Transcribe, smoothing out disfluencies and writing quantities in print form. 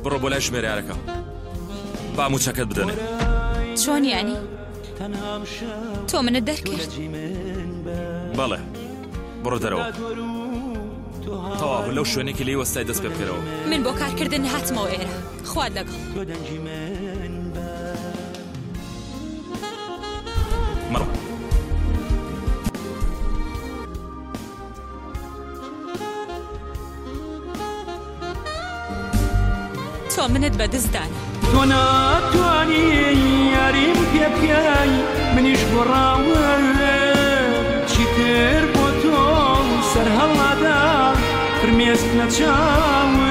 بڕۆ بۆ لای ژمێریارەکە با موچەکەت بدەنێ. چۆن یانی؟ تۆ منت دەرکرد؟ بەڵێ بڕۆ دەرەوە تەواو لەو شوێنێکی لێی وەستای دەست پێ بکەرەوە. من بۆ کارکردن هاتمەوە ئێرە. خوات لەگەڵ. مەڕۆ. تۆ منت بەدەستدانە. تۆ ناتوانی یاریم پێ بکەی منیش گۆڕاوە چی کرد بۆ تۆ سەر هەڵادا فرمێسک نەچاوە